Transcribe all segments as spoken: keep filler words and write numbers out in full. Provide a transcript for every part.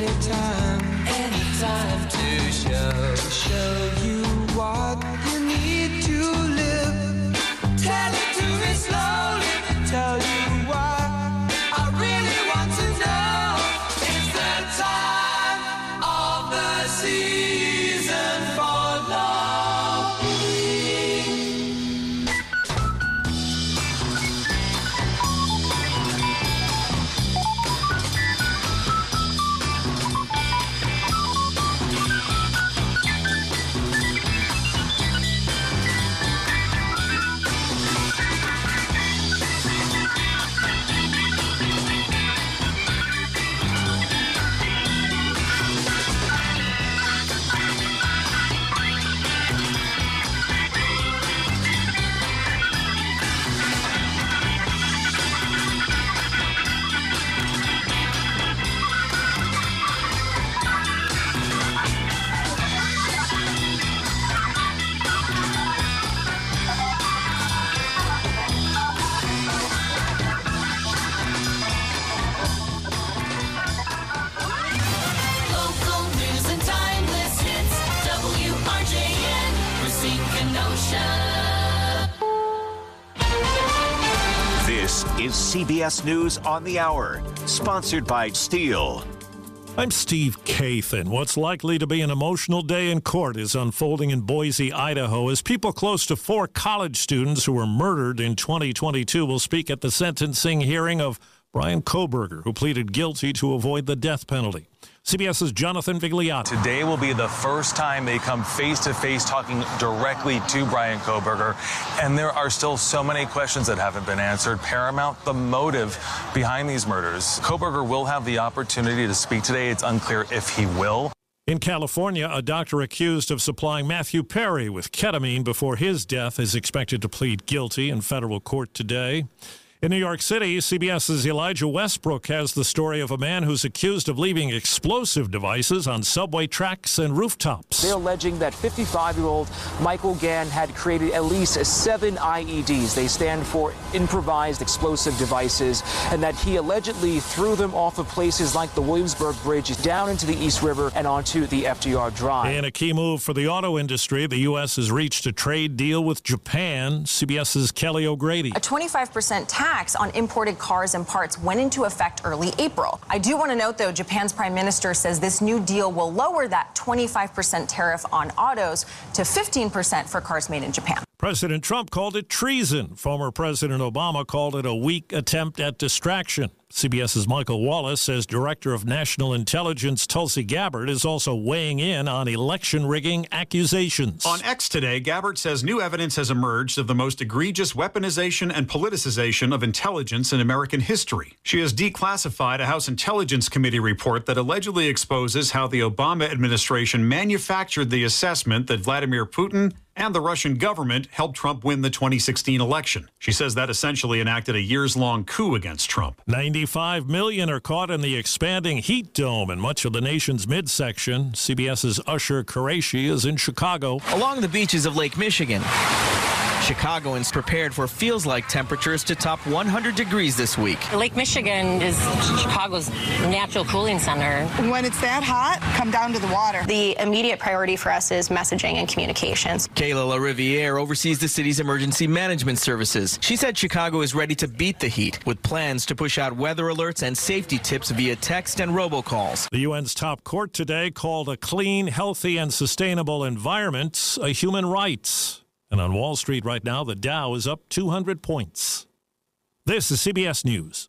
anytime, anytime to show, show you what you need to live. Tell it to me slowly, tell you why I really want to know. It's the time of the season for loving. This is C B S News on the Hour, sponsored by Steel. I'm Steve Kathan. What's likely to be an emotional day in court is unfolding in Boise, Idaho, as people close to four college students who were murdered in twenty twenty-two will speak at the sentencing hearing of Bryan Kohberger, who pleaded guilty to avoid the death penalty. CBS's Jonathan Vigliotti. Today will be the first time they come face-to-face talking directly to Bryan Kohberger, and there are still so many questions that haven't been answered. Paramount, the motive behind these murders. Kohberger will have the opportunity to speak today. It's unclear if he will. In California, a doctor accused of supplying Matthew Perry with ketamine before his death is expected to plead guilty in federal court today. In New York City, CBS's Elijah Westbrook has the story of a man who's accused of leaving explosive devices on subway tracks and rooftops. They're alleging that fifty-five-year-old Michael Gann had created at least seven I E Ds. They stand for improvised explosive devices, and that he allegedly threw them off of places like the Williamsburg Bridge down into the East River and onto the F D R Drive. In a key move for the auto industry, the U S has reached a trade deal with Japan. CBS's Kelly O'Grady. A twenty-five percent tax on imported cars and parts went into effect early April. I do want to note, though, Japan's prime minister says this new deal will lower that twenty-five percent tariff on autos to fifteen percent for cars made in Japan. President Trump called it treason. Former President Obama called it a weak attempt at distraction. CBS's Michael Wallace says Director of National Intelligence Tulsi Gabbard is also weighing in on election rigging accusations. On X today, Gabbard says new evidence has emerged of the most egregious weaponization and politicization of intelligence in American history. She has declassified a House Intelligence Committee report that allegedly exposes how the Obama administration manufactured the assessment that Vladimir Putin and the Russian government helped Trump win the twenty sixteen election. She says that essentially enacted a years-long coup against Trump. ninety-five million are caught in the expanding heat dome in much of the nation's midsection. CBS's Usher Qureshi is in Chicago. Along the beaches of Lake Michigan, Chicagoans prepared for feels-like temperatures to top one hundred degrees this week. Lake Michigan is Chicago's natural cooling center. When it's that hot, come down to the water. The immediate priority for us is messaging and communications. Kayla LaRiviere oversees the city's emergency management services. She said Chicago is ready to beat the heat, with plans to push out weather alerts and safety tips via text and robocalls. The U N's top court today called a clean, healthy, and sustainable environment a human right. And on Wall Street right now, the Dow is up two hundred points. This is C B S News.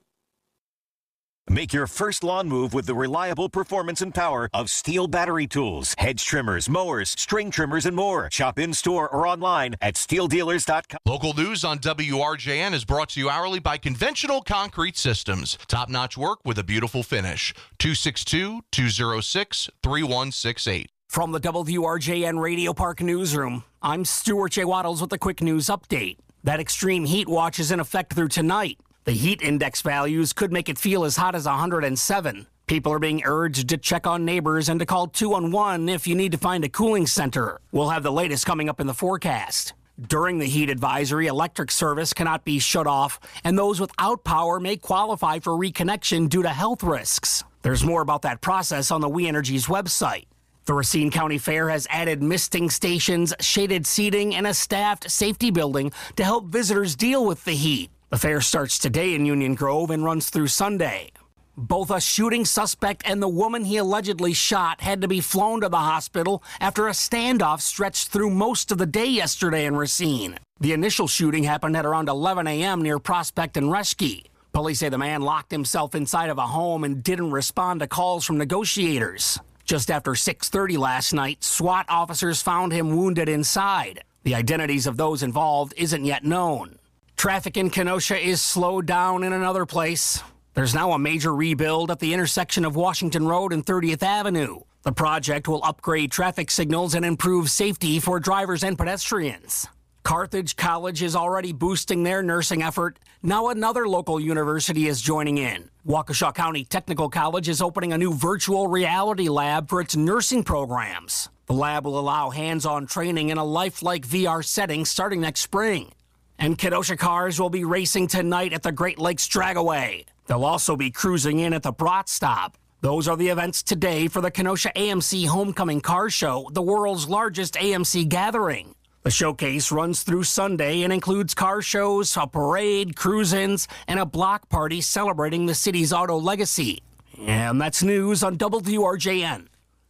Make your first lawn move with the reliable performance and power of Steel battery tools, hedge trimmers, mowers, string trimmers, and more. Shop in-store or online at steel dealers dot com. Local news on W R J N is brought to you hourly by Conventional Concrete Systems. Top-notch work with a beautiful finish. two six two, two oh six, three one six eight. From the W R J N Radio Park Newsroom, I'm Stuart J. Waddles with a quick news update. That extreme heat watch is in effect through tonight. The heat index values could make it feel as hot as one hundred seven. People are being urged to check on neighbors and to call two one one if you need to find a cooling center. We'll have the latest coming up in the forecast. During the heat advisory, electric service cannot be shut off, and those without power may qualify for reconnection due to health risks. There's more about that process on the We Energies website. The Racine County Fair has added misting stations, shaded seating, and a staffed safety building to help visitors deal with the heat. The fair starts today in Union Grove and runs through Sunday. Both a shooting suspect and the woman he allegedly shot had to be flown to the hospital after a standoff stretched through most of the day yesterday in Racine. The initial shooting happened at around eleven a.m. near Prospect and Reschke. Police say the man locked himself inside of a home and didn't respond to calls from negotiators. Just after six thirty last night, SWAT officers found him wounded inside. The identities of those involved isn't yet known. Traffic in Kenosha is slowed down in another place. There's now a major rebuild at the intersection of Washington Road and thirtieth Avenue. The project will upgrade traffic signals and improve safety for drivers and pedestrians. Carthage College is already boosting their nursing effort. Now another local university is joining in. Waukesha County Technical College is opening a new virtual reality lab for its nursing programs. The lab will allow hands-on training in a lifelike V R setting starting next spring. And Kenosha cars will be racing tonight at the Great Lakes Dragaway. They'll also be cruising in at the Brat Stop. Those are the events today for the Kenosha A M C Homecoming Car Show, the world's largest A M C gathering. The showcase runs through Sunday and includes car shows, a parade, cruise-ins, and a block party celebrating the city's auto legacy. And that's news on W R J N.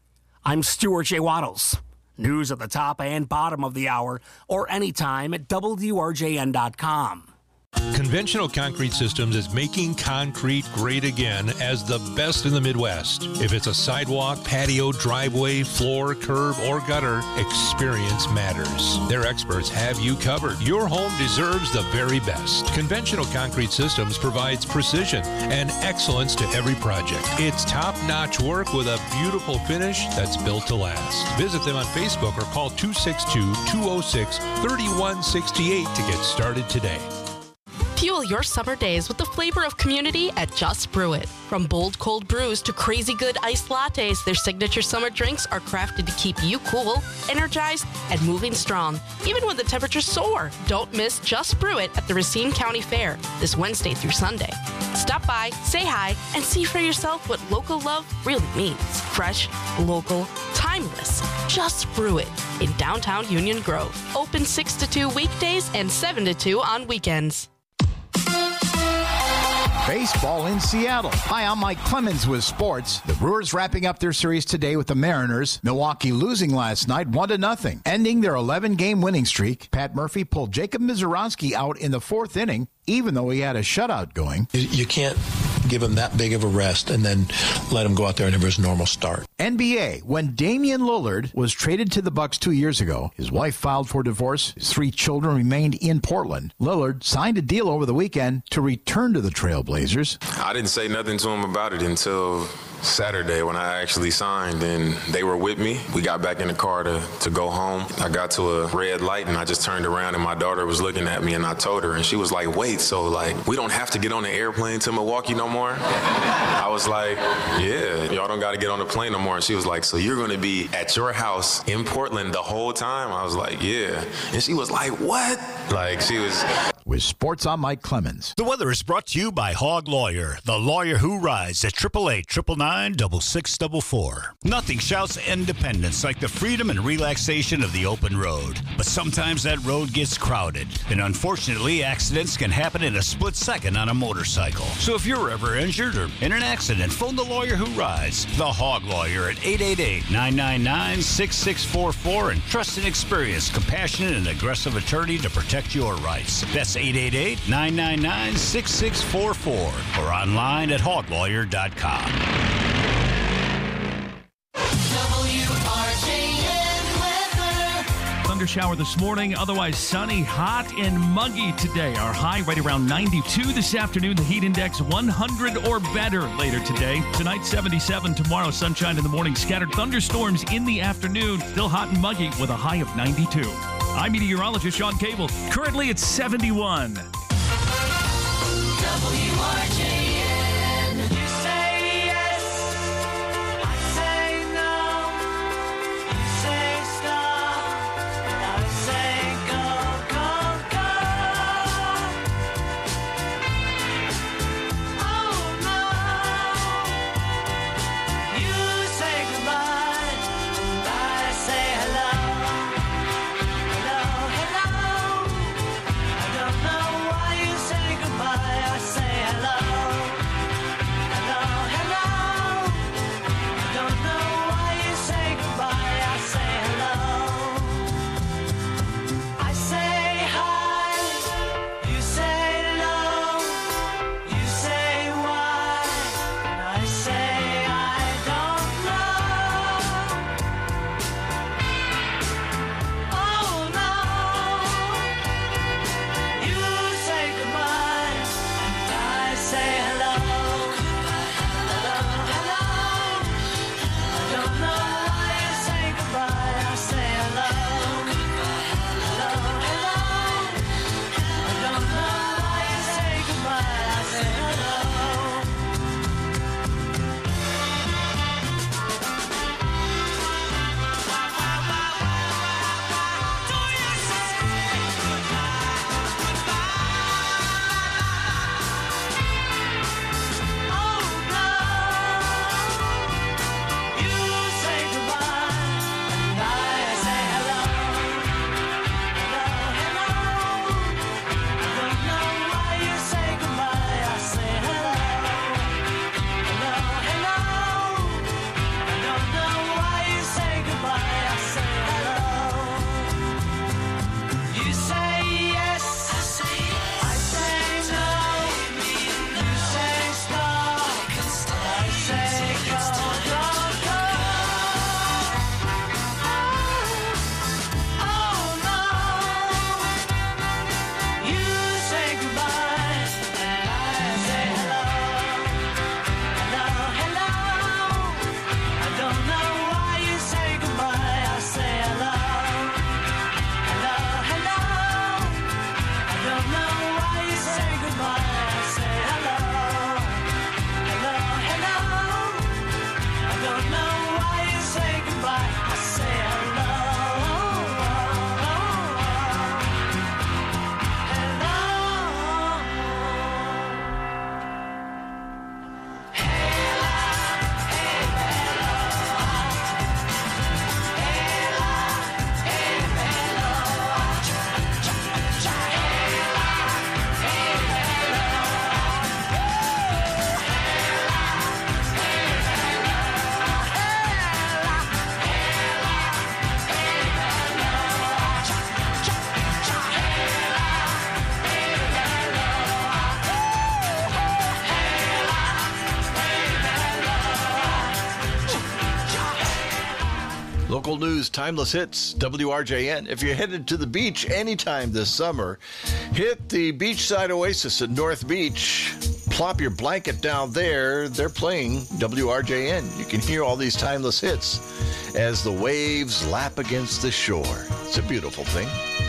I'm Stuart J. Waddles. News at the top and bottom of the hour, or anytime at W R J N dot com. Conventional Concrete Systems is making concrete great again as the best in the Midwest. If it's a sidewalk, patio, driveway, floor, curb, or gutter, experience matters. Their experts have you covered. Your home deserves the very best. Conventional Concrete Systems provides precision and excellence to every project. It's top-notch work with a beautiful finish that's built to last. Visit them on Facebook or call two six two, two oh six, three one six eight to get started today. Fuel your summer days with the flavor of community at Just Brew It. From bold cold brews to crazy good iced lattes, their signature summer drinks are crafted to keep you cool, energized, and moving strong, even when the temperatures soar. Don't miss Just Brew It at the Racine County Fair this Wednesday through Sunday. Stop by, say hi, and see for yourself what local love really means. Fresh, local, timeless. Just Brew It in downtown Union Grove. Open six to two weekdays and seven to two on weekends. Baseball in Seattle. Hi, I'm Mike Clemens with sports. The Brewers wrapping up their series today with the Mariners. Milwaukee losing last night one to nothing, ending their eleven-game winning streak. Pat Murphy pulled Jacob Mizorowski out in the fourth inning, even though he had a shutout going. You can't give him that big of a rest and then let him go out there and have his normal start. N B A, when Damian Lillard was traded to the Bucks two years ago, his wife filed for divorce, his three children remained in Portland. Lillard signed a deal over the weekend to return to the Trailblazers. I didn't say nothing to him about it until Saturday when I actually signed, and they were with me. We got back in the car to, to go home. I got to a red light and I just turned around and my daughter was looking at me and I told her, and she was like, wait, so like we don't have to get on the airplane to Milwaukee no more? I was like, yeah, y'all don't got to get on the plane no more. And she was like, so you're going to be at your house in Portland the whole time? I was like, yeah. And she was like, what? Like she was... With sports, I'm Mike Clemens. The weather is brought to you by Hog Lawyer, the lawyer who rides at triple eight, triple nine, double six, double four. Nothing shouts independence like the freedom and relaxation of the open road. But sometimes that road gets crowded, and unfortunately, accidents can happen in a split second on a motorcycle. So if you're ever injured or in an accident, phone the lawyer who rides, the Hog Lawyer, at eight eight eight, nine nine nine, six six four four, and trust an experienced, compassionate, and aggressive attorney to protect your rights. That's eight eight eight, nine nine nine, six six four four or online at hog lawyer dot com. W R J N weather. Thunder shower this morning, otherwise sunny, hot, and muggy today. Our high right around ninety-two this afternoon. The heat index one hundred or better later today. Tonight seventy-seven, tomorrow sunshine in the morning, scattered thunderstorms in the afternoon. Still hot and muggy with a high of ninety-two. I'm meteorologist Sean Cable. Currently it's seventy-one. W R J N. You say yes, I say no. You say stop, and I say go, go, go. Oh no, Local news, timeless hits, W R J N. If you're headed to the beach anytime this summer, hit the beachside oasis at North Beach. Plop your blanket down there. They're playing W R J N. You can hear all these timeless hits as the waves lap against the shore. It's a beautiful thing.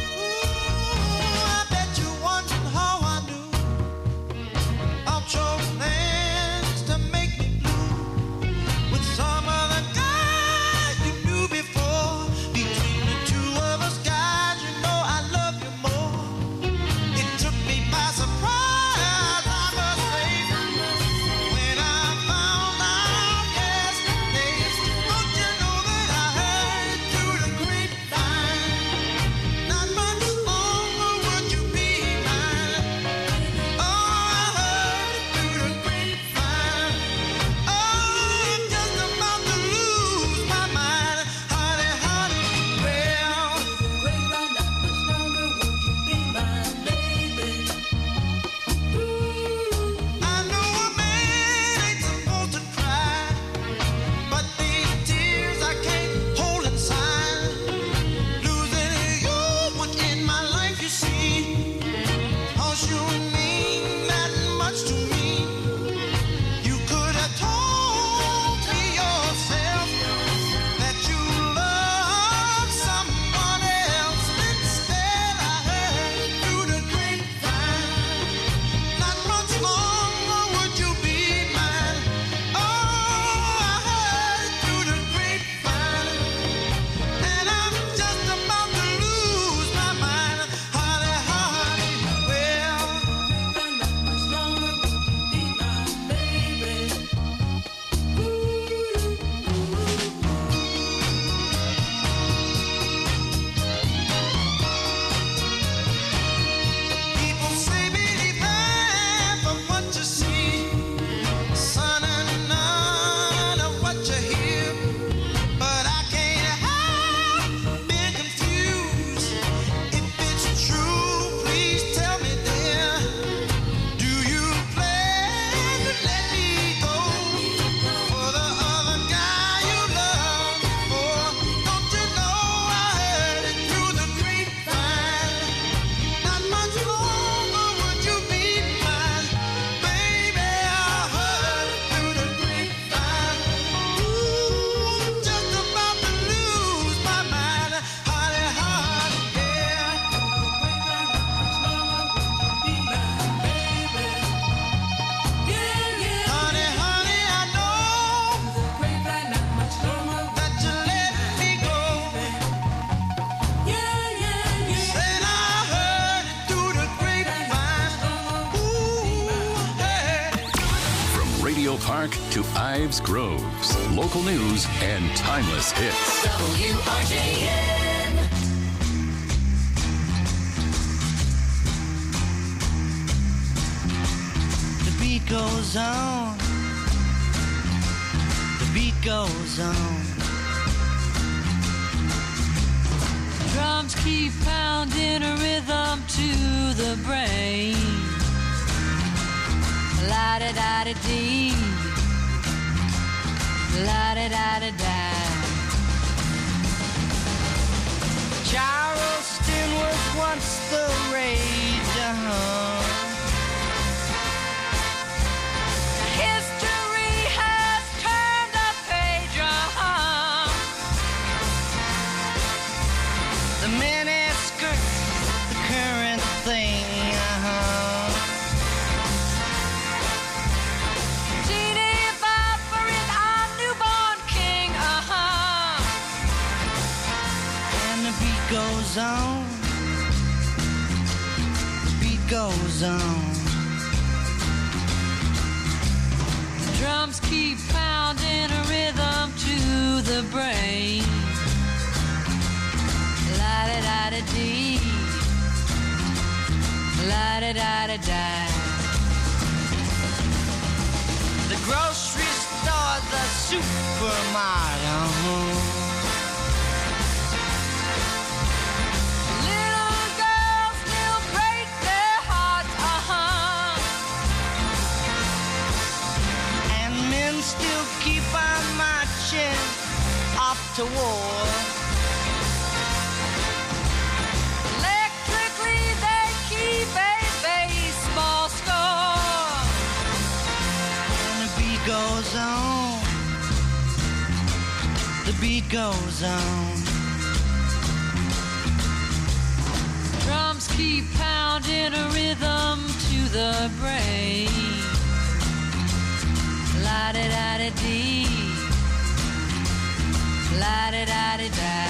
Park to Ives Groves. Local news and timeless hits. W R J N. The beat goes on. The beat goes on. Drums keep pounding a rhythm to the brain. La-da-da-da-dee, la-da-da-da-da. Charleston was once the rage, uh-huh. History has turned a page, uh-huh. The miniskirts, the current thing, uh-huh. Goes on, the beat goes on. The drums keep pounding a rhythm to the brain. La-da-da-da-dee, la-da-da-da-da. The grocery store, the supermarket, uh-huh. Still keep on marching off to war. Electrically they keep a baseball score. And the beat goes on. The beat goes on. Drums keep pounding a rhythm to the brain. La-da-da-da-dee, la-da-da-da-da.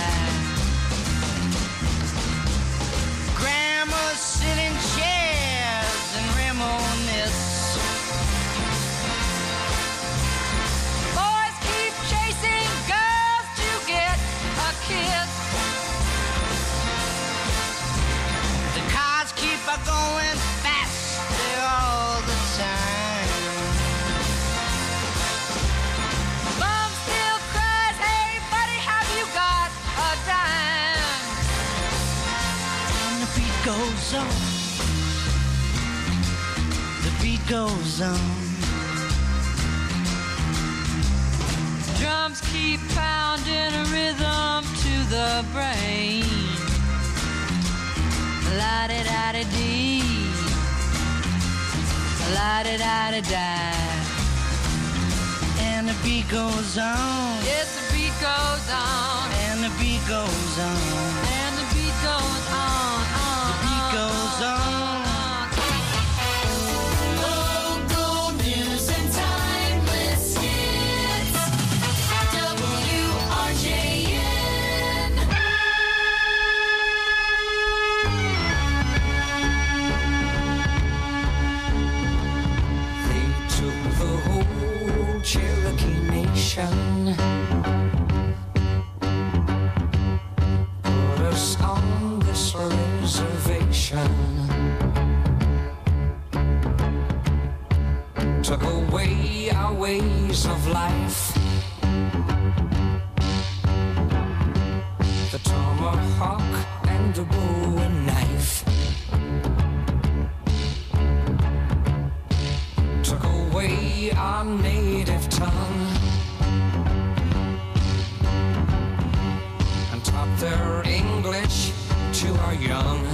Grandmas sit in chairs and reminisce. Boys keep chasing girls to get a kiss. The cars keep a going faster all the time. Goes on. The beat goes on. Drums keep pounding a rhythm to the brain. La-da-da-da-dee, la-da-da-da-da. And the beat goes on. Yes, the beat goes on. And the beat goes on. And the beat goes on. Goes on. Local news and timeless hits. W R J N. They took the whole Cherokee Nation. Put us on this reservation. Took away our ways of life. The tomahawk and the bow and knife. Took away our native tongue. And taught their English to our young.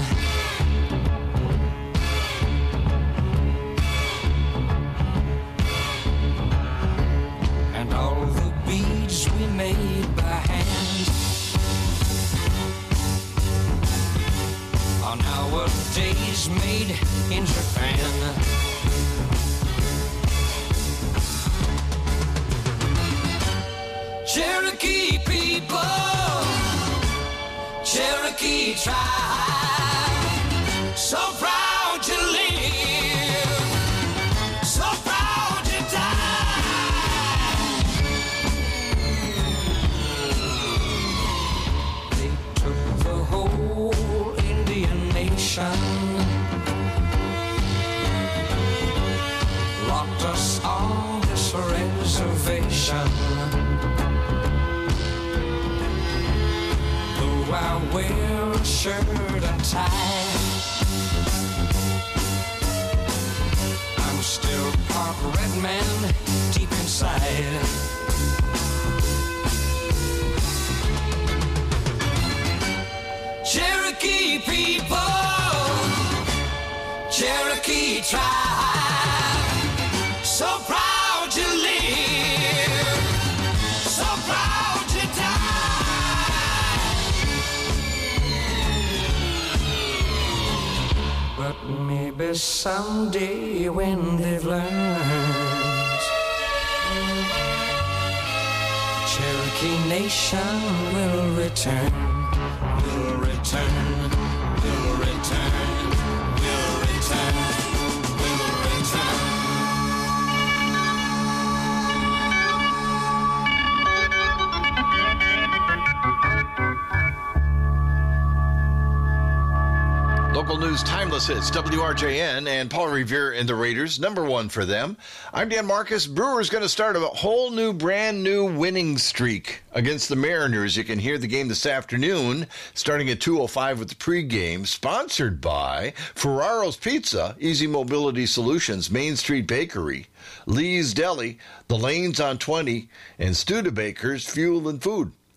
And all the beads we made by hand are nowadays made in Japan. Cherokee people, Cherokee tribe, so proud to live, so proud to die. They took the whole Indian nation, locked us on this reservation. I wear a shirt and tie, I'm still part red man deep inside. Cherokee people, Cherokee tribe, so proud to live, so proud to die. But maybe someday when they've learned, the Cherokee nation will return, will return, will return, will return, will return. Local news, timeless hits, W R J N, and Paul Revere and the Raiders, number one for them. I'm Dan Marcus. Brewers going to start a whole new, brand new winning streak against the Mariners. You can hear the game this afternoon, starting at two oh five with the pregame, sponsored by Ferraro's Pizza, Easy Mobility Solutions, Main Street Bakery, Lee's Deli, The Lanes on twenty, and Studebaker's Fuel and Food.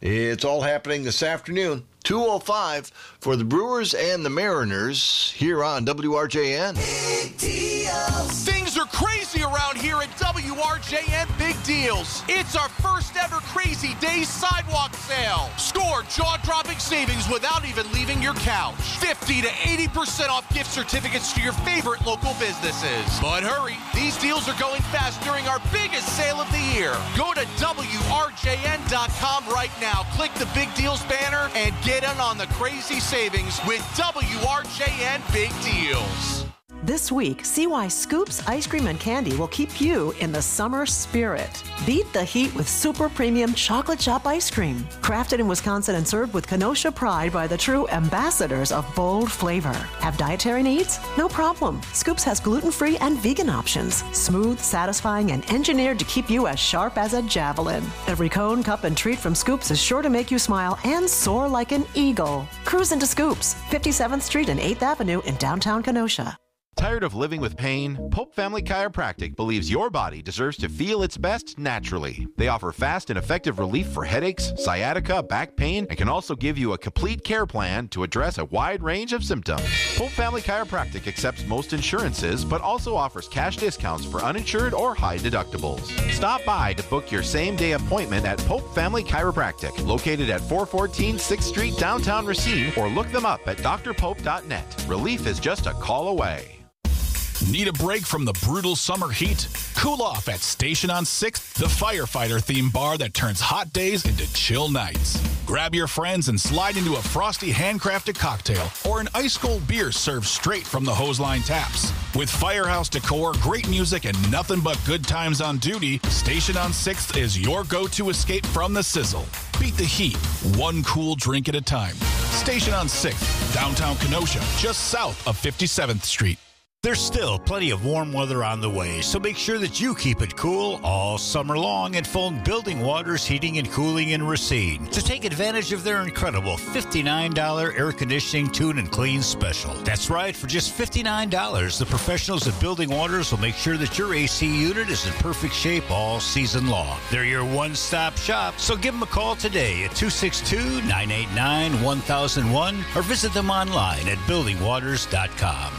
It's all happening this afternoon. two oh five for the Brewers and the Mariners here on W R J N. Big deals. Things are crazy around here at W R J N Big Deals. It's our first ever Crazy Days sidewalk sale. Score jaw-dropping savings without even leaving your couch. fifty to eighty percent off gift certificates to your favorite local businesses. But hurry, these deals are going fast during our biggest sale of the year. Go to W R J N dot com right now. Click the Big Deals banner and get in on the crazy savings with W R J N Big Deals. This week, see why Scoops Ice Cream and Candy will keep you in the summer spirit. Beat the heat with super premium chocolate chop ice cream. Crafted in Wisconsin and served with Kenosha pride by the true ambassadors of bold flavor. Have dietary needs? No problem. Scoops has gluten-free and vegan options. Smooth, satisfying, and engineered to keep you as sharp as a javelin. Every cone, cup, and treat from Scoops is sure to make you smile and soar like an eagle. Cruise into Scoops, fifty-seventh Street and eighth Avenue in downtown Kenosha. Tired of living with pain? Pope Family Chiropractic believes your body deserves to feel its best naturally. They offer fast and effective relief for headaches, sciatica, back pain, and can also give you a complete care plan to address a wide range of symptoms. Pope Family Chiropractic accepts most insurances, but also offers cash discounts for uninsured or high deductibles. Stop by to book your same-day appointment at Pope Family Chiropractic, located at four fourteen sixth Street, downtown Racine, or look them up at d r pope dot net. Relief is just a call away. Need a break from the brutal summer heat? Cool off at Station on sixth, the firefighter-themed bar that turns hot days into chill nights. Grab your friends and slide into a frosty handcrafted cocktail or an ice-cold beer served straight from the Hoseline taps. With firehouse decor, great music, and nothing but good times on duty, Station on sixth is your go-to escape from the sizzle. Beat the heat, one cool drink at a time. Station on sixth, downtown Kenosha, just south of fifty-seventh Street. There's still plenty of warm weather on the way, so make sure that you keep it cool all summer long and phone Building Waters Heating and Cooling in Racine to take advantage of their incredible fifty-nine dollars air conditioning tune and clean special. That's right, for just fifty-nine dollars, the professionals at Building Waters will make sure that your A C unit is in perfect shape all season long. They're your one-stop shop, so give them a call today at two six two, nine eight nine, one thousand one or visit them online at building waters dot com.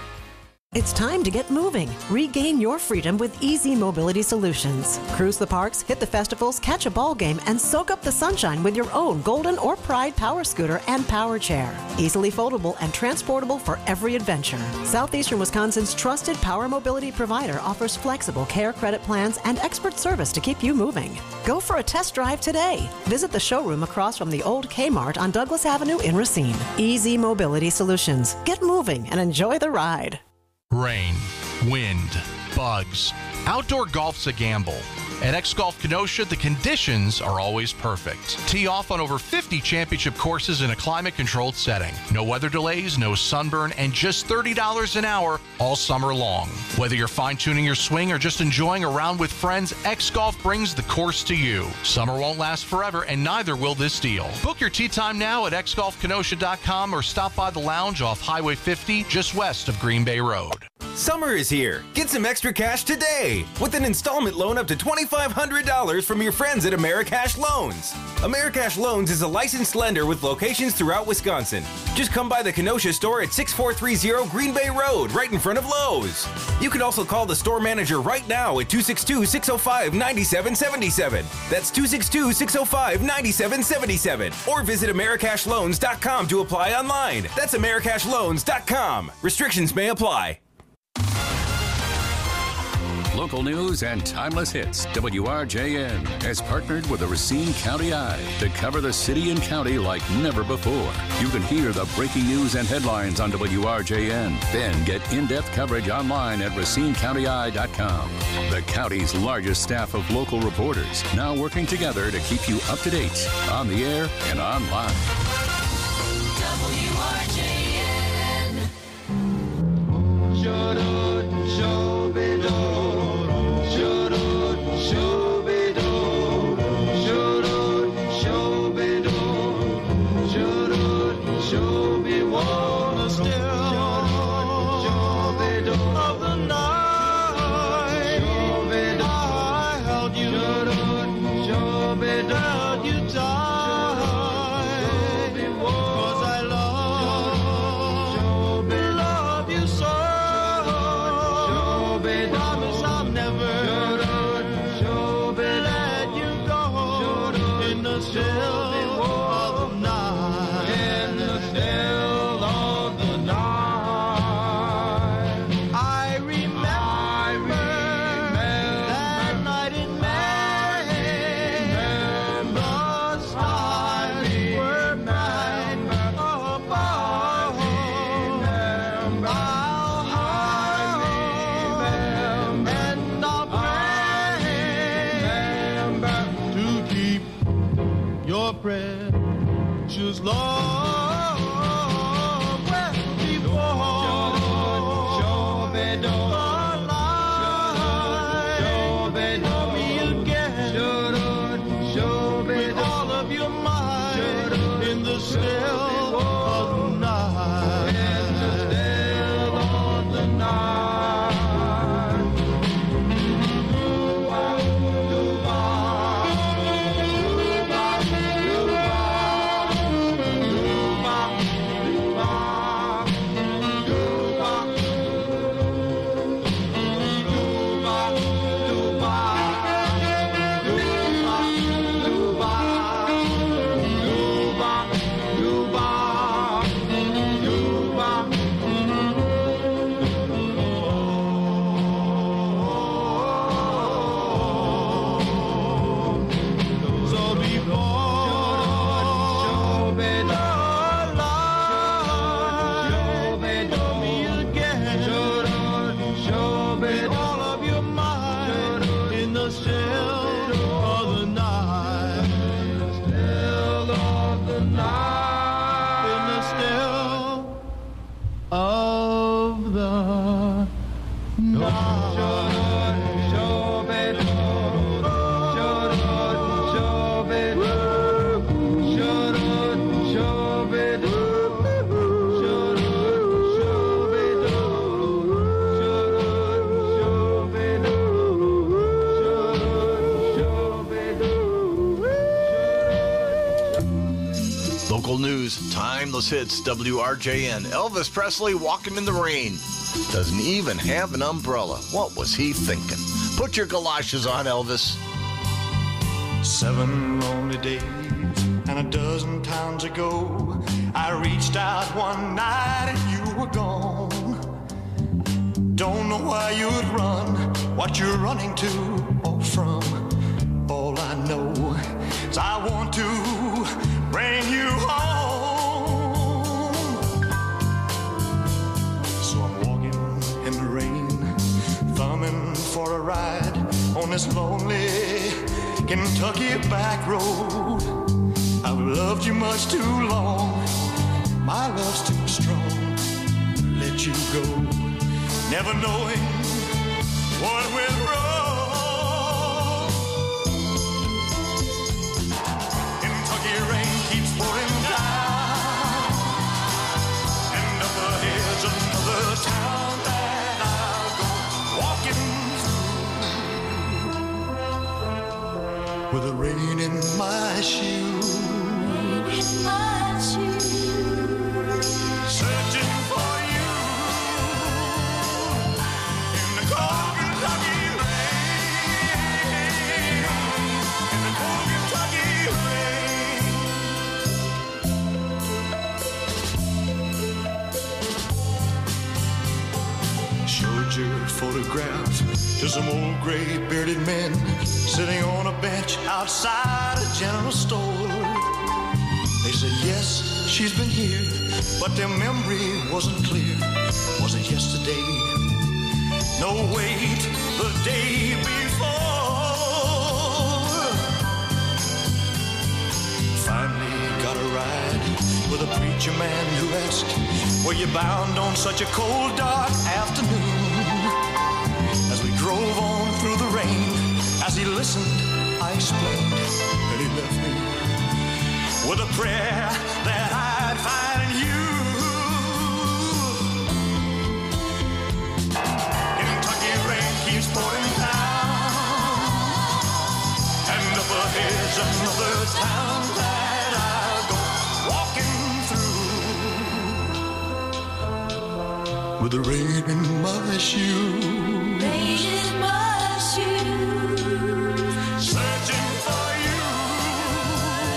It's time to get moving. Regain your freedom with Easy Mobility Solutions. Cruise the parks, hit the festivals, catch a ball game, and soak up the sunshine with your own Golden or Pride power scooter and power chair. Easily foldable and transportable for every adventure. Southeastern Wisconsin's trusted power mobility provider offers flexible care credit plans and expert service to keep you moving. Go for a test drive today. Visit the showroom across from the old Kmart on Douglas Avenue in Racine. Easy Mobility Solutions. Get moving and enjoy the ride. Rain, wind, bugs. Outdoor golf's a gamble. At X-Golf Kenosha, the conditions are always perfect. Tee off on over fifty championship courses in a climate-controlled setting. No weather delays, no sunburn, and just thirty dollars an hour all summer long. Whether you're fine-tuning your swing or just enjoying a round with friends, X-Golf brings the course to you. Summer won't last forever, and neither will this deal. Book your tee time now at x golf kenosha dot com or stop by the lounge off Highway fifty, just west of Green Bay Road. Summer is here. Get some extra cash today with an installment loan up to twenty-five hundred dollars from your friends at Americash Loans. Americash Loans is a licensed lender with locations throughout Wisconsin. Just come by the Kenosha store at six four three zero Green Bay Road, right in front of Lowe's. You can also call the store manager right now at two six two, six zero five, nine seven seven seven. That's two six two, six zero five, nine seven seven seven. Or visit americash loans dot com to apply online. That's americash loans dot com. Restrictions may apply. Local news and timeless hits. W R J N has partnered with the Racine County Eye to cover the city and county like never before. You can hear the breaking news and headlines on W R J N. Then get in-depth coverage online at racine county eye dot com. The county's largest staff of local reporters now working together to keep you up to date on the air and online. W R J N. Shut up, show me door. Down you die. the still of the night. In the still of the night. I remember, I remember that night in May. The stars were bright above. I'll hold and I'll pray to keep your precious love well before the light for me again with all of your might in the still of the night. In the still of the night. So before the light for me again with all of your might in the still of the night. Still of the night. In the still of the night. Local news, timeless hits, W R J N. Elvis Presley walking in the rain. Doesn't even have an umbrella. What was he thinking? Put your galoshes on, Elvis. Seven lonely days and a dozen times ago, I reached out one night and you were gone. Don't know why you'd run, what you're running to or from. All I know is I want to bring you home. So I'm walking in the rain, thumbing for a ride on this lonely Kentucky back road. I've loved you much too long, my love's too strong to let you go, never knowing what went wrong. Kentucky rain keeps pouring down, and up ahead's another town that I'll go walking through with the rain in my shoes. In my shoes, searching for you in the cold Kentucky rain, in the cold Kentucky rain. Showed your photograph to some old gray bearded men sitting on a bench outside a general store. They said, yes, she's been here, but their memory wasn't clear. Was it yesterday? No, wait, the day before. Finally got a ride with a preacher man who asked, were you bound on such a cold, dark afternoon? As we drove on through the rain, as he listened, I explained, and he left me with a prayer that I'd find in you. Kentucky rain keeps pouring down, and up ahead's another town that I'll go walking through with the rain in my shoes. Rain in my shoes. Searching for you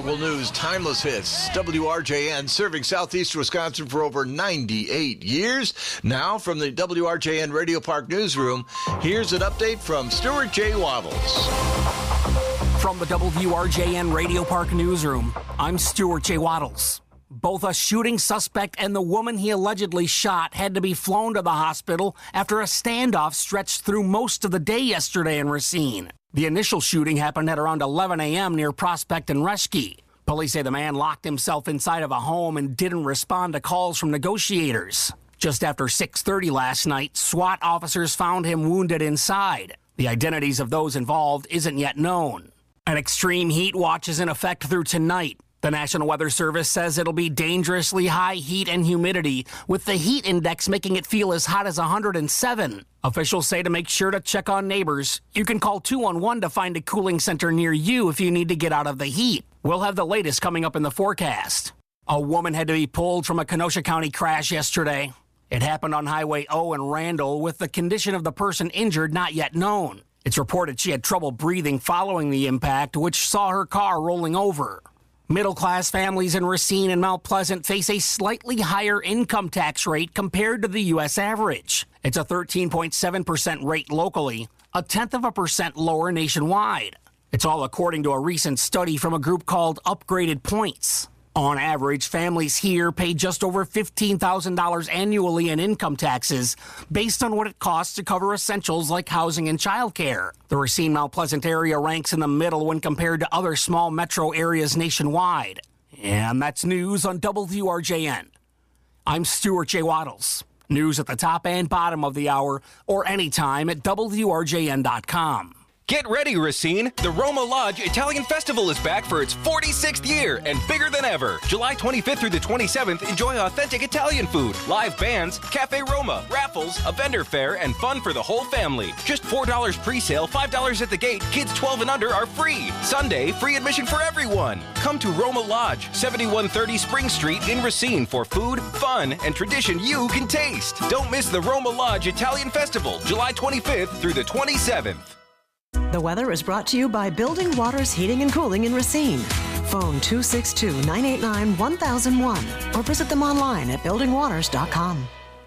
Local news, timeless hits. W R J N serving southeast Wisconsin for over ninety-eight years. Now from the W R J N Radio Park newsroom, here's an update from Stuart J. Waddles. From the W R J N Radio Park newsroom, I'm Stuart J. Waddles. Both a shooting suspect and the woman he allegedly shot had to be flown to the hospital after a standoff stretched through most of the day yesterday in Racine. The initial shooting happened at around eleven a.m. near Prospect and Reschke. Police say the man locked himself inside of a home and didn't respond to calls from negotiators. Just after six thirty last night, SWAT officers found him wounded inside. The identities of those involved isn't yet known. An extreme heat watch is in effect through tonight. The National Weather Service says it'll be dangerously high heat and humidity, with the heat index making it feel as hot as one hundred seven. Officials say to make sure to check on neighbors. You can call two one one to find a cooling center near you if you need to get out of the heat. We'll have the latest coming up in the forecast. A woman had to be pulled from a Kenosha County crash yesterday. It happened on Highway O in Randall, with the condition of the person injured not yet known. It's reported she had trouble breathing following the impact, which saw her car rolling over. Middle-class families in Racine and Mount Pleasant face a slightly higher income tax rate compared to the U S average. It's a thirteen point seven percent rate locally, a tenth of a percent lower nationwide. It's all according to a recent study from a group called Upgraded Points. On average, families here pay just over fifteen thousand dollars annually in income taxes, based on what it costs to cover essentials like housing and childcare. The Racine-Mount Pleasant area ranks in the middle when compared to other small metro areas nationwide. And that's news on W R J N. I'm Stuart J. Waddles. News at the top and bottom of the hour, or anytime at W R J N dot com. Get ready, Racine! The Roma Lodge Italian Festival is back for its forty-sixth year and bigger than ever. July twenty-fifth through the twenty-seventh, enjoy authentic Italian food, live bands, Cafe Roma, raffles, a vendor fair, and fun for the whole family. Just four dollars pre-sale, five dollars at the gate. Kids twelve and under are free. Sunday, free admission for everyone. Come to Roma Lodge, seventy-one thirty Spring Street in Racine for food, fun, and tradition you can taste. Don't miss the Roma Lodge Italian Festival, July twenty-fifth through the twenty-seventh. The weather is brought to you by Building Waters Heating and Cooling in Racine. Phone two six two, nine eight nine, one thousand one or visit them online at building waters dot com.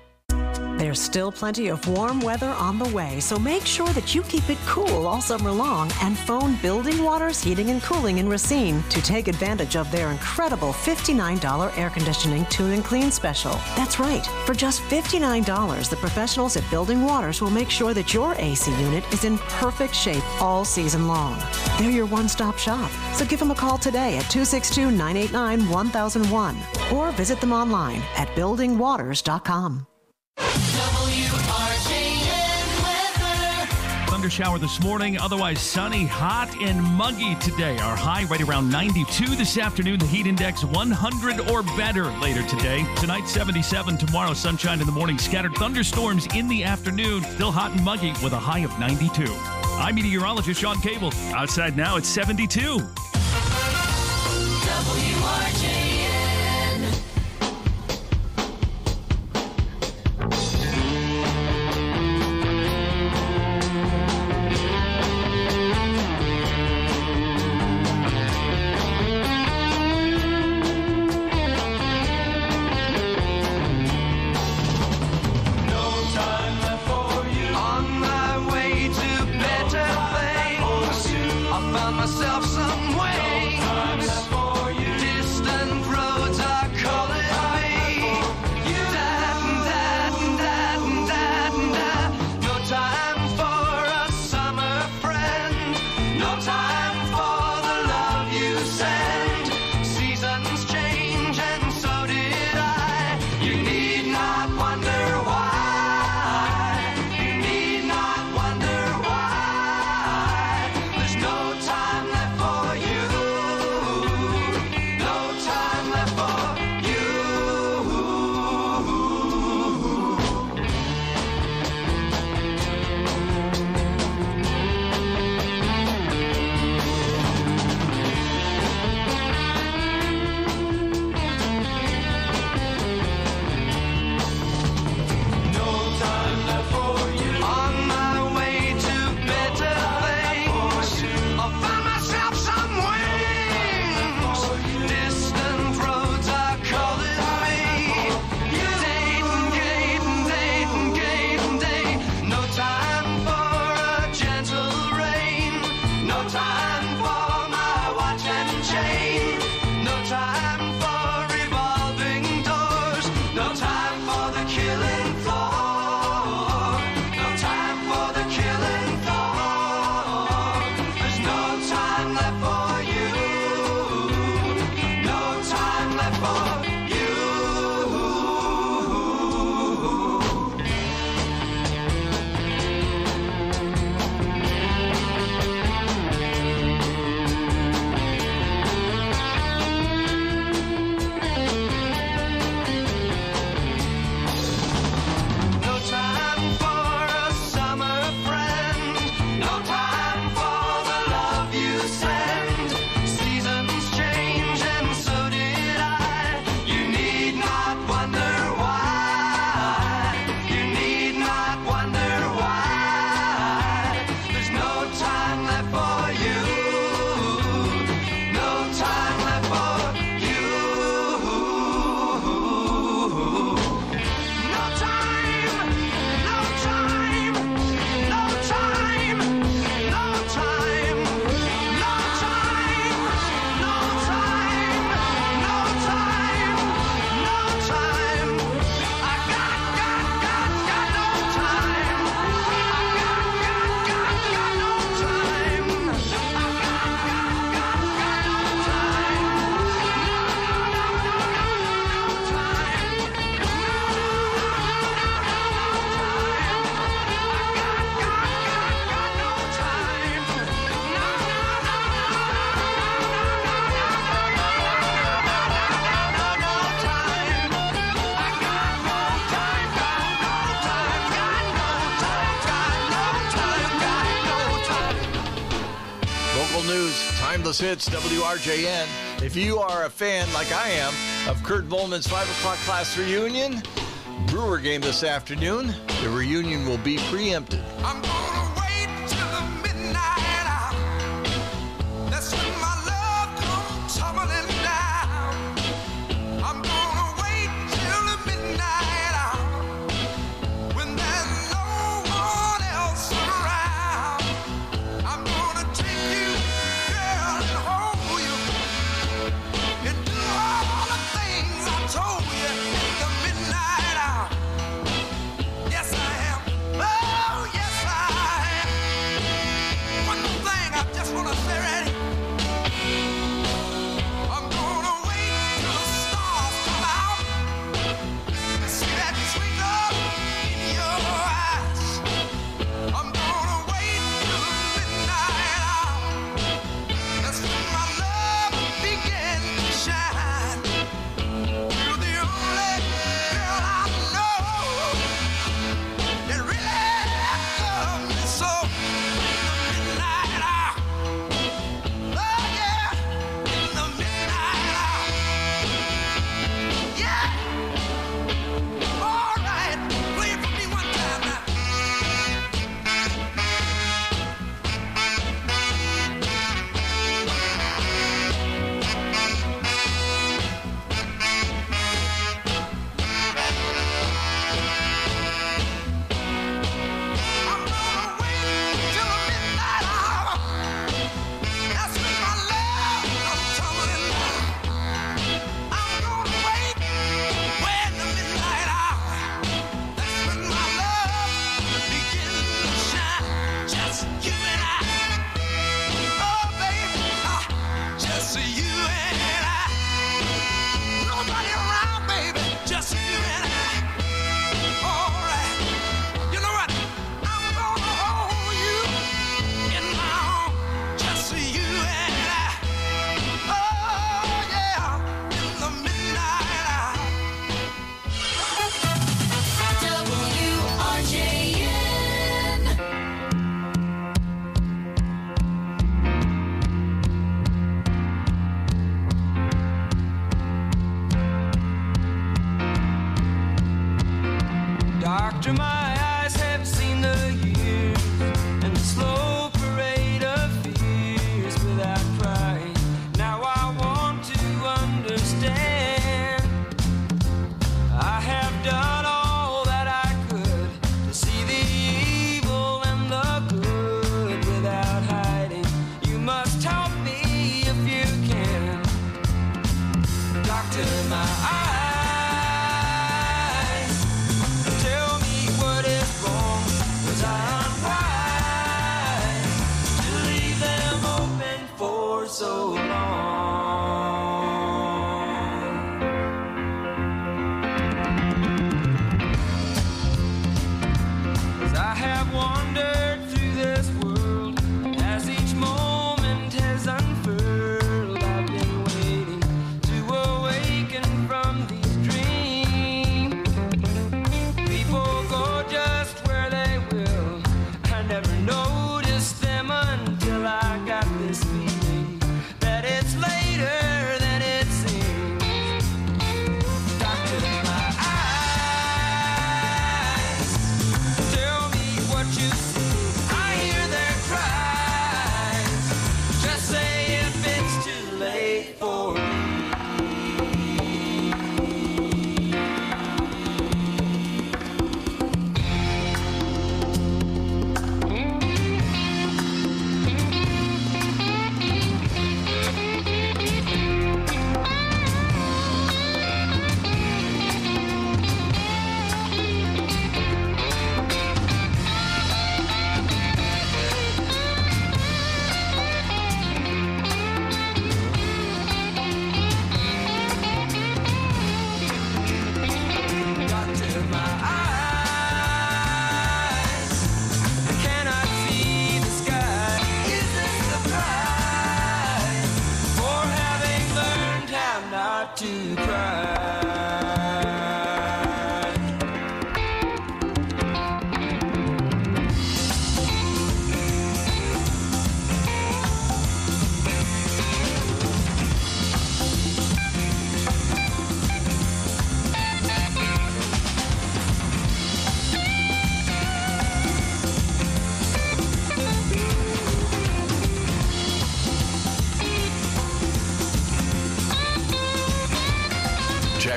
There's still plenty of warm weather on the way, so make sure that you keep it cool all summer long and phone Building Waters Heating and Cooling in Racine to take advantage of their incredible fifty-nine dollars air conditioning tune and clean special. That's right. For just fifty-nine dollars, the professionals at Building Waters will make sure that your A C unit is in perfect shape all season long. They're your one-stop shop, so give them a call today at two six two, nine eight nine, one thousand one or visit them online at building waters dot com. W R J N weather. Thunder shower this morning, otherwise sunny, hot, and muggy today. Our high right around ninety-two this afternoon. The heat index one hundred or better later today. Tonight, seventy-seven. Tomorrow, sunshine in the morning, scattered thunderstorms in the afternoon. Still hot and muggy with a high of ninety-two. I'm meteorologist Sean Cable. Outside now, it's seventy-two. W R J N. Myself some ways, distant for the killing floor. No time for the killing floor. There's no time left for you. No time left for you. No time for a summer friend. No time for the love you send. Seasons change and so did I. You need not wonder why. You need not wonder why. There's no time left for you. No time left for you. No time, no time, no time, no time, no time, no time, no time, no time. I got, got, got, got no time. I got, got, got, got no time. I got, got, got, got no time. No, no, no, no, no, no time. Local news, timeless hits, W R J N. If you are a fan, like I am, of Kurt Volman's five o'clock class reunion, Brewer game this afternoon, the reunion will be preempted. I'm gonna wait till the midnight hour. That's when my love comes tumbling down. I'm gonna wait till the midnight hour when there's no one else around. I'm gonna take you, girl, and hold you and do all the things I told you in the midnight hour. Yes, I am. Oh, yes, I am. One thing I just want to say right here. I'm gonna wait till the stars come out and see that twinkle in your eyes. I'm gonna wait till the midnight hour. That's when my love begins to shine. You're the only girl I know that really loves me so. In the midnight hour. Oh yeah, in the midnight hour. Yeah. All right, play it for me one time now. I'm gonna wait till the midnight hour. That's when my love comes tumbling down. I'm gonna wait when the midnight hour. That's when my love begins to shine. Just you and I. Oh baby, ah, just you and I. Nobody around, baby. Just you and I. All right. You know what? I'm gonna hold you in my arms. Just you and I. Oh yeah, in the midnight hour. W R J N. Doctor, my eyes have seen the years and the slow parade of fears without crying. Now I want to understand. I have done all that I could to see the evil and the good without hiding. You must help me if you can. Doctor, my eyes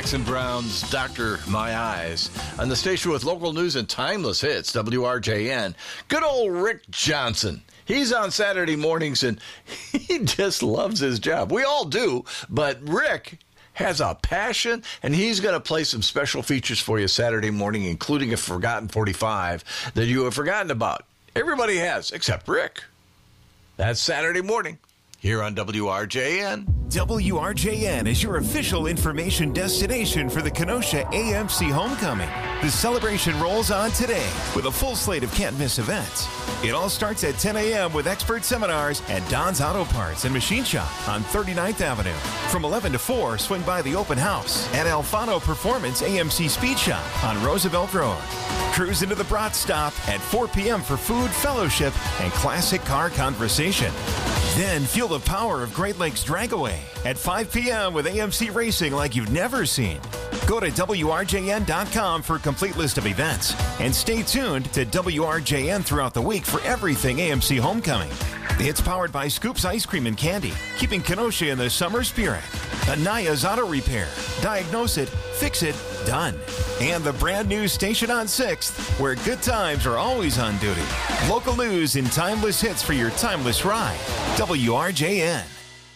Jackson Brown's Doctor My Eyes on the station with local news and timeless hits, W R J N. Good old Rick Johnson. He's on Saturday mornings, and he just loves his job. We all do, but Rick has a passion, and he's going to play some special features for you Saturday morning, including a Forgotten forty-five that you have forgotten about. Everybody has, except Rick. That's Saturday morning here on W R J N. W R J N is your official information destination for the Kenosha A M C Homecoming. The celebration rolls on today with a full slate of can't-miss events. It all starts at ten a.m. with expert seminars at Don's Auto Parts and Machine Shop on thirty-ninth Avenue. From eleven to four, swing by the open house at Alfano Performance A M C Speed Shop on Roosevelt Road. Cruise into the Brat Stop at four p.m. for food, fellowship, and classic car conversation. Then feel the power of Great Lakes Dragaway at five p.m. with A M C Racing like you've never seen. Go to W R J N dot com for a complete list of events. And stay tuned to W R J N throughout the week for everything A M C Homecoming. It's powered by Scoops Ice Cream and Candy, keeping Kenosha in the summer spirit. Anaya's Auto Repair. Diagnose it, fix it, done. And the brand new station on sixth, where good times are always on duty. Local news and timeless hits for your timeless ride. W R J N.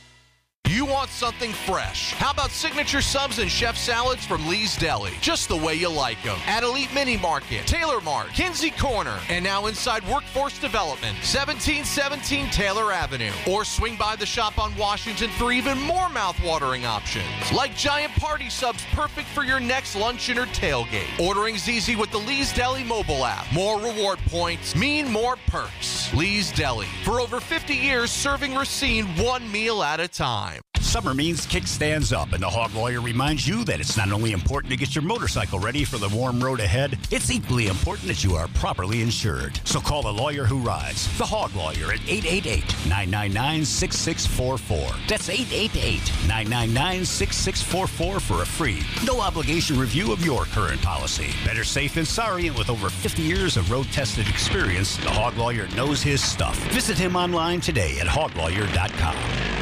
You want something fresh? How about signature subs and chef salads from Lee's Deli? Just the way you like them. At Elite Mini Market, Taylor Mart, Kinsey Corner, and now inside Workforce Development, seventeen seventeen Taylor Avenue. Or swing by the shop on Washington for even more mouth-watering options. Like giant party subs perfect for your next luncheon or tailgate. Ordering's easy with the Lee's Deli mobile app. More reward points mean more perks. Lee's Deli. For over fifty years, serving Racine one meal at a time. Summer means kickstands up, and the Hog Lawyer reminds you that it's not only important to get your motorcycle ready for the warm road ahead, it's equally important that you are properly insured. So call the lawyer who rides, the Hog Lawyer, at eight eight eight, nine nine nine, six six four four. That's eight eight eight, nine nine nine, six six four four for a free, no-obligation review of your current policy. Better safe than sorry, and with over fifty years of road-tested experience, the Hog Lawyer knows his stuff. Visit him online today at hog lawyer dot com.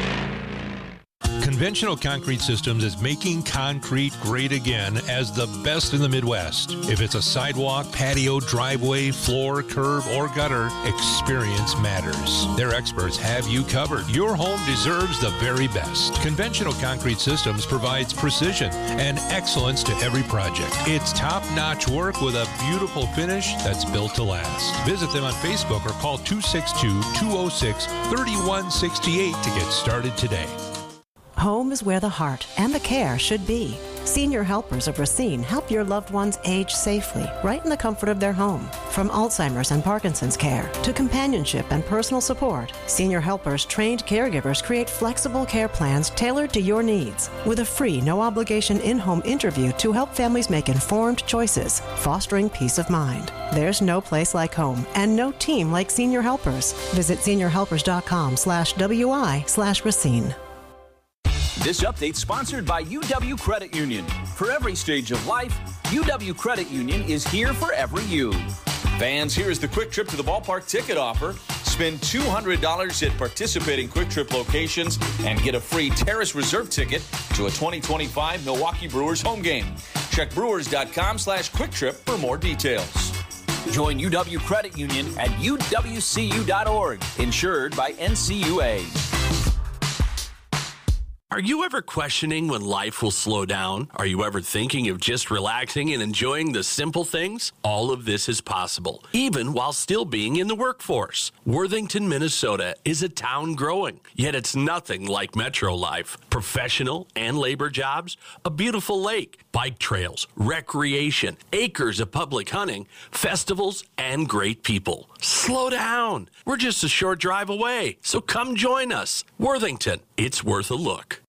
Conventional Concrete Systems is making concrete great again as the best in the Midwest. If it's a sidewalk, patio, driveway, floor, curb, or gutter, experience matters. Their experts have you covered. Your home deserves the very best. Conventional Concrete Systems provides precision and excellence to every project. It's top-notch work with a beautiful finish that's built to last. Visit them on Facebook or call two six two, two oh six, three one six eight to get started today. Home is where the heart and the care should be. Senior Helpers of Racine help your loved ones age safely, right in the comfort of their home. From Alzheimer's and Parkinson's care to companionship and personal support, Senior Helpers trained caregivers create flexible care plans tailored to your needs, with a free, no-obligation in-home interview to help families make informed choices, fostering peace of mind. There's no place like home and no team like Senior Helpers. Visit senior helpers dot com slash W I slash Racine. This update sponsored by U W Credit Union. For every stage of life, U W Credit Union is here for every you. Fans, here is the Quick Trip to the Ballpark ticket offer. Spend two hundred dollars at participating Quick Trip locations and get a free Terrace Reserve ticket to a twenty twenty-five Milwaukee Brewers home game. Check brewers dot com slash quick trip for more details. Join U W Credit Union at U W C U dot org. Insured by N C U A. Are you ever questioning when life will slow down? Are you ever thinking of just relaxing and enjoying the simple things? All of this is possible, even while still being in the workforce. Worthington, Minnesota is a town growing, yet it's nothing like metro life. Professional and labor jobs, a beautiful lake, bike trails, recreation, acres of public hunting, festivals, and great people. Slow down. We're just a short drive away, so come join us. Worthington, it's worth a look.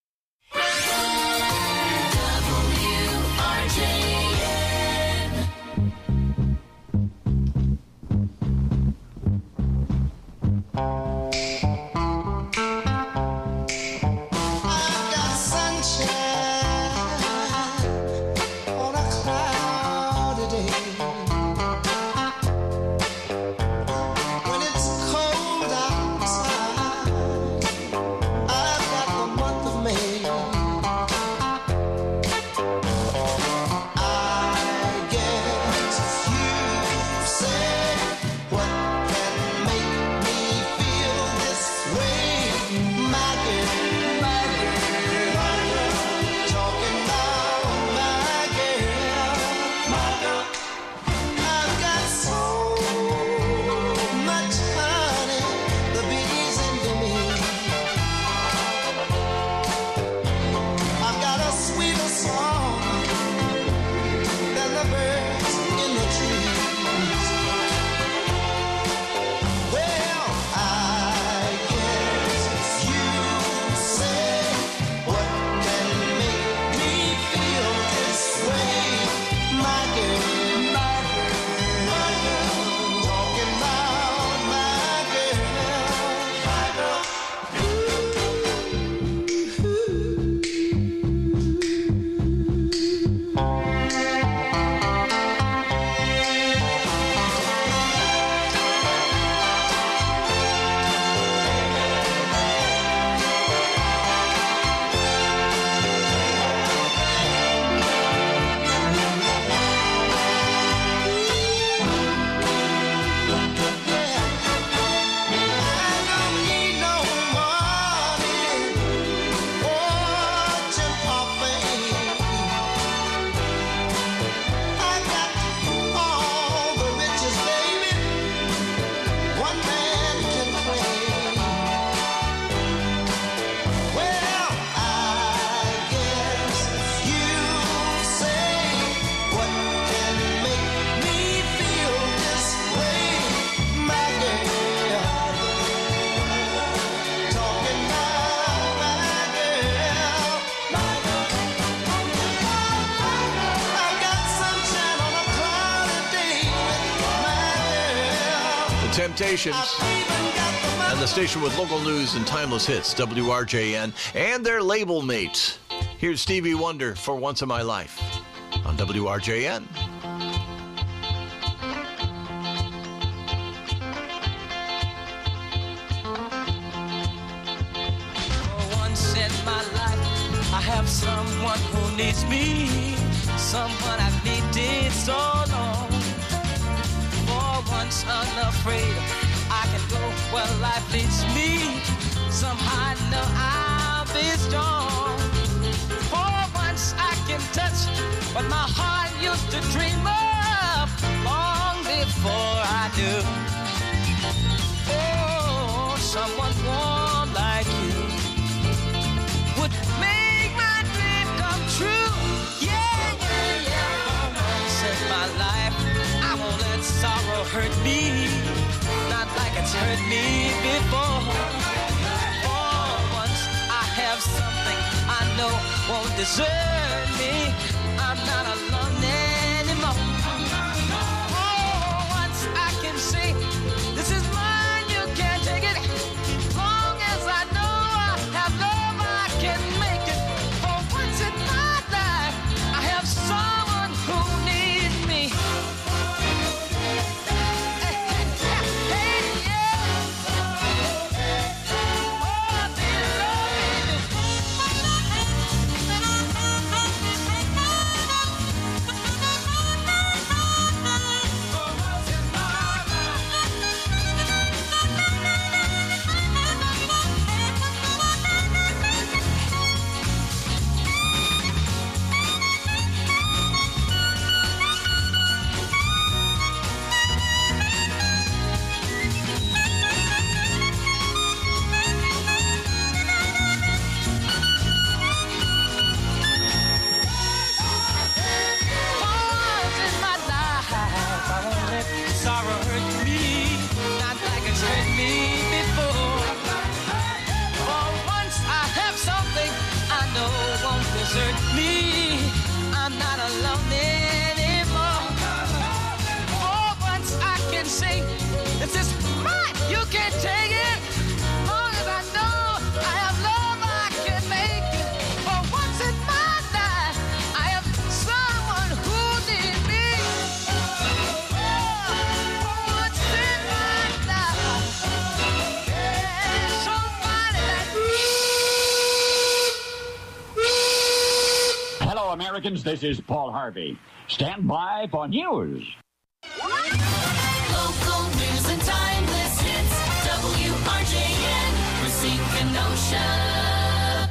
May Temptations. And the station with local news and timeless hits, W R J N, and their label mates. Here's Stevie Wonder for Once in My Life on W R J N. I have someone who needs me, someone I've needed so long. For once unafraid, I can go where life leads me. Somehow I know I'll be strong. For once I can touch what my heart used to dream of long before I do. Oh, someone warm like you would make my dream come true. Yeah, yeah, yeah. For once in my life, I won't let sorrow hurt me, not like it's hurt me before. For once I have something I know won't desert me. I'm not alone anymore. For once I can say, this is mine, you can't take it. Long as I know I have love, I can make it. For once in my life, I have someone who needs me. Hey, hey, yeah. Oh, do you love me? Once in my life, I won't let sorrow hurt me, not like it's hurt me before. For once I have something I know won't desert me. I'm not alone anymore. For once I can say, this is mine, you can't take it. Long as I know I have love, I can make it. For once in my life, I have someone who needs me. For once in my life, yeah, somebody that Hello, Americans. This is Paul Harvey. Stand by for news. Local news and timeless hits. W R J N, Racine Kenosha.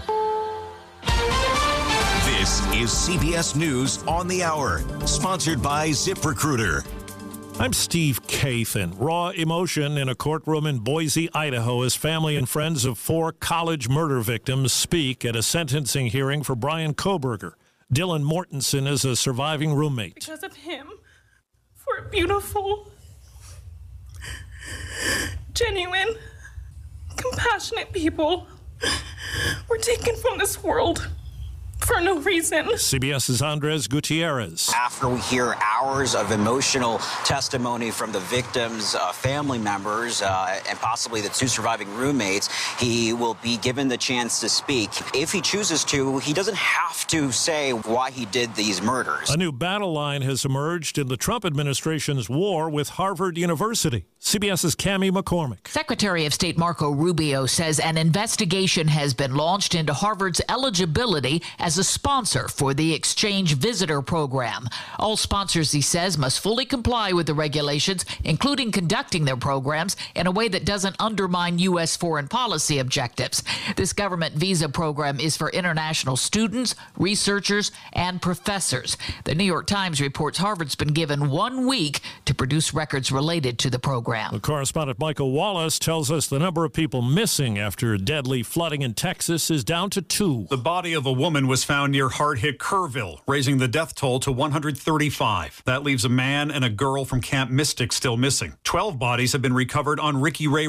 This is C B S News on the Hour, sponsored by ZipRecruiter. I'm Steve Kathan. Raw emotion in a courtroom in Boise, Idaho, as family and friends of four college murder victims speak at a sentencing hearing for Brian Kohberger. Dylan Mortensen is a surviving roommate. Because of him, for beautiful, genuine, compassionate people were taken from this world for no reason. CBS's Andres Gutierrez. After we hear hours of emotional testimony from the victims' uh, family members uh, and possibly the two surviving roommates, he will be given the chance to speak. If he chooses to, he doesn't have to say why he did these murders. A new battle line has emerged in the Trump administration's war with Harvard University. CBS's Cammie McCormick. Secretary of State Marco Rubio says an investigation has been launched into Harvard's eligibility as a sponsor for the exchange visitor program. All sponsors, he says, must fully comply with the regulations, including conducting their programs in a way that doesn't undermine U S foreign policy objectives. This government visa program is for international students, researchers, and professors. The New York Times reports Harvard's been given one week to produce records related to the program. The correspondent Michael Wallace tells us the number of people missing after deadly flooding in Texas is down to two. The body of a woman was found near hard-hit Kerrville, raising the death toll to one hundred thirty-five. That leaves a man and a girl from Camp Mystic still missing. Twelve bodies have been recovered on Ricky Ray